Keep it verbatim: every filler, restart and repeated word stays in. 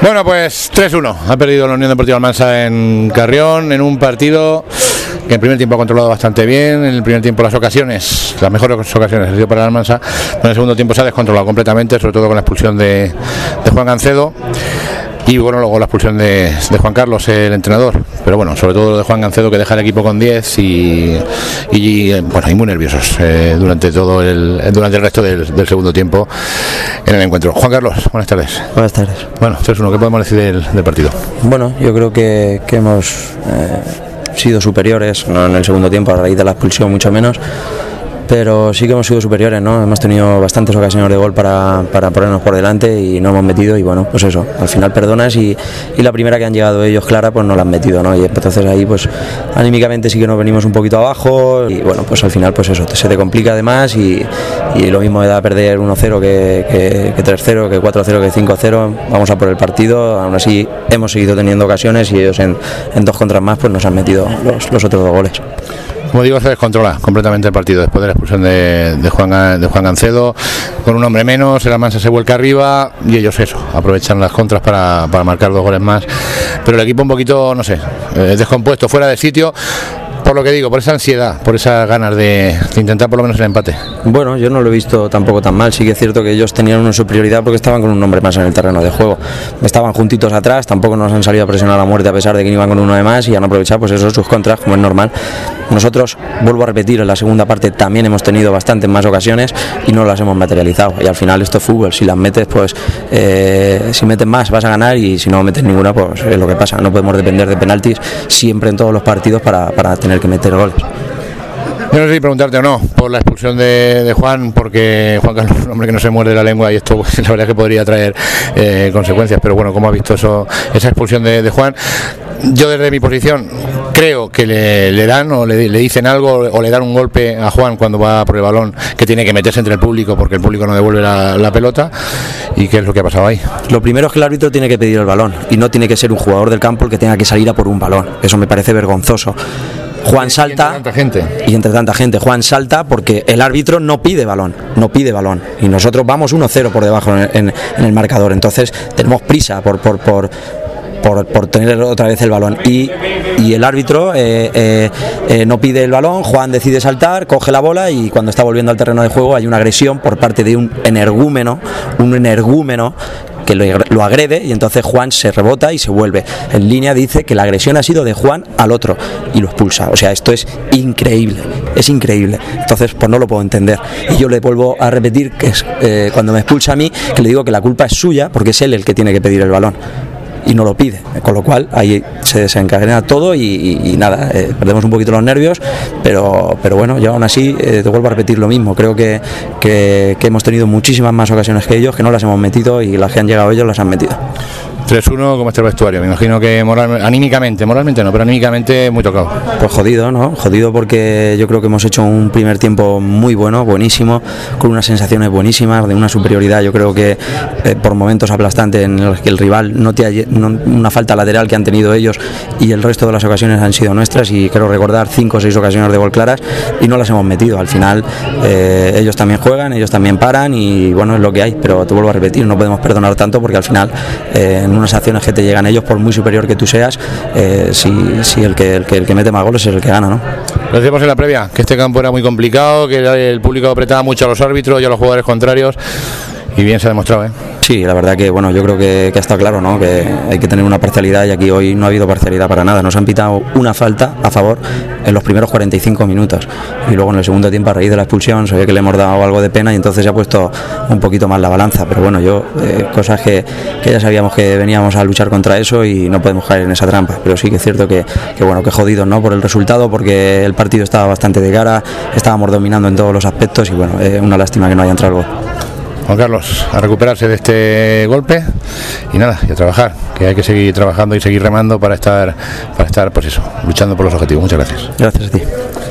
Bueno, pues tres uno. Ha perdido la Unión Deportiva Almansa en Carrión, en un partido que en el primer tiempo ha controlado bastante bien. En el primer tiempo las ocasiones, las mejores ocasiones han sido para la Almansa. En el segundo tiempo se ha descontrolado completamente, sobre todo con la expulsión de, de Juan Gancedo. Y bueno, luego la expulsión de, de Juan Carlos, el entrenador. Pero bueno, sobre todo de Juan Gancedo, que deja el equipo con diez y, y bueno, y muy nerviosos eh, durante todo el durante el resto del, del segundo tiempo en el encuentro. Juan Carlos, buenas tardes. Buenas tardes. Bueno, tres uno, ¿qué podemos decir del, del partido? Bueno, yo creo que, que hemos eh, sido superiores, no en el segundo tiempo a raíz de la expulsión, mucho menos. Pero sí que hemos sido superiores, ¿no? Hemos tenido bastantes ocasiones de gol para, para ponernos por delante y no hemos metido, y bueno, pues eso, al final perdonas y, y la primera que han llegado ellos clara, pues no la han metido, ¿no? Y entonces ahí pues anímicamente sí que nos venimos un poquito abajo y bueno, pues al final pues eso, se te complica además y, y lo mismo me da perder uno cero que, que, que tres cero, que cuatro cero, que cinco cero, vamos a por el partido, aún así hemos seguido teniendo ocasiones y ellos en, en dos contras más pues nos han metido los, los otros dos goles. Como digo, se descontrola completamente el partido después de la expulsión de, de, Juan, de Juan Gancedo. Con un hombre menos, el Almansa se vuelca arriba y ellos eso, aprovechan las contras para, para marcar dos goles más. Pero el equipo un poquito, no sé, eh, descompuesto, fuera de sitio. Por lo que digo, por esa ansiedad, por esas ganas de, de intentar por lo menos el empate. Bueno, yo no lo he visto tampoco tan mal. Sí que es cierto que ellos tenían una superioridad porque estaban con un hombre más en el terreno de juego. Estaban juntitos atrás, tampoco nos han salido a presionar a muerte a pesar de que iban con uno de más y han aprovechado pues eso, sus contras, como es normal. Nosotros, vuelvo a repetir, en la segunda parte también hemos tenido bastantes más ocasiones y no las hemos materializado. Y al final esto es fútbol, si las metes, pues eh, si metes más vas a ganar y si no metes ninguna, pues es lo que pasa. No podemos depender de penaltis siempre en todos los partidos para, para tener que meter goles. Yo no sé si preguntarte o no por la expulsión de, de Juan, porque Juan Carlos es un hombre que no se muerde la lengua y esto pues, la verdad es que podría traer eh, consecuencias, pero bueno, ¿cómo ha visto eso, esa expulsión de, de Juan? Yo desde mi posición creo que le, le dan o le, le dicen algo o le dan un golpe a Juan cuando va por el balón, que tiene que meterse entre el público porque el público no devuelve la, la pelota. ¿Y qué es lo que ha pasado ahí? Lo primero es que el árbitro tiene que pedir el balón y no tiene que ser un jugador del campo el que tenga que salir a por un balón. Eso me parece vergonzoso. Juan salta y entre tanta gente. y entre tanta gente Juan salta porque el árbitro no pide balón, no pide balón y nosotros vamos uno cero por debajo en, en, en el marcador, entonces tenemos prisa por por por Por, por tener otra vez el balón y, y el árbitro eh, eh, eh, no pide el balón. Juan decide saltar, coge la bola y cuando está volviendo al terreno de juego hay una agresión por parte de un energúmeno un energúmeno que lo, lo agrede y entonces Juan se rebota y se vuelve. En línea dice que la agresión ha sido de Juan al otro y lo expulsa. O sea, esto es increíble, es increíble. Entonces, pues no lo puedo entender. Y yo le vuelvo a repetir que es eh, cuando me expulsa a mí, que le digo que la culpa es suya porque es él el que tiene que pedir el balón y no lo pide, con lo cual ahí se desencadena todo y, y, y nada, eh, perdemos un poquito los nervios, pero pero bueno, yo aún así eh, te vuelvo a repetir lo mismo, creo que, que, que hemos tenido muchísimas más ocasiones que ellos, que no las hemos metido y las que han llegado ellos las han metido. tres uno, ¿cómo está el vestuario? Me imagino que moral, anímicamente, moralmente no, pero anímicamente muy tocado. Pues jodido, ¿no? Jodido porque yo creo que hemos hecho un primer tiempo muy bueno, buenísimo, con unas sensaciones buenísimas, de una superioridad, yo creo que eh, por momentos aplastante en el que el rival no te ha, no, una falta lateral que han tenido ellos y el resto de las ocasiones han sido nuestras y quiero recordar cinco o seis ocasiones de gol claras y no las hemos metido. Al final eh, ellos también juegan, ellos también paran y bueno, es lo que hay, pero te vuelvo a repetir, no podemos perdonar tanto porque al final eh, en unas acciones que te llegan ellos, por muy superior que tú seas, eh, si, si el, que, el, que, el que mete más goles es el que gana, ¿no? Lo decíamos en la previa, que este campo era muy complicado, que el público apretaba mucho a los árbitros y a los jugadores contrarios y bien se ha demostrado, ¿eh? Sí, la verdad que bueno, yo creo que, que está claro, ¿no? Que hay que tener una parcialidad y aquí hoy no ha habido parcialidad para nada. Nos han pitado una falta a favor en los primeros cuarenta y cinco minutos y luego en el segundo tiempo, a raíz de la expulsión, se ve que le hemos dado algo de pena y entonces se ha puesto un poquito más la balanza, pero bueno, yo eh, cosas que, que ya sabíamos que veníamos a luchar contra eso y no podemos caer en esa trampa, pero sí que es cierto que, que bueno, que jodidos, ¿no? Por el resultado, porque el partido estaba bastante de cara, estábamos dominando en todos los aspectos y bueno, eh, una lástima que no haya entrado el gol. Juan Carlos, a recuperarse de este golpe y nada, y a trabajar, que hay que seguir trabajando y seguir remando para estar, para estar, pues eso, luchando por los objetivos. Muchas gracias. Gracias a ti.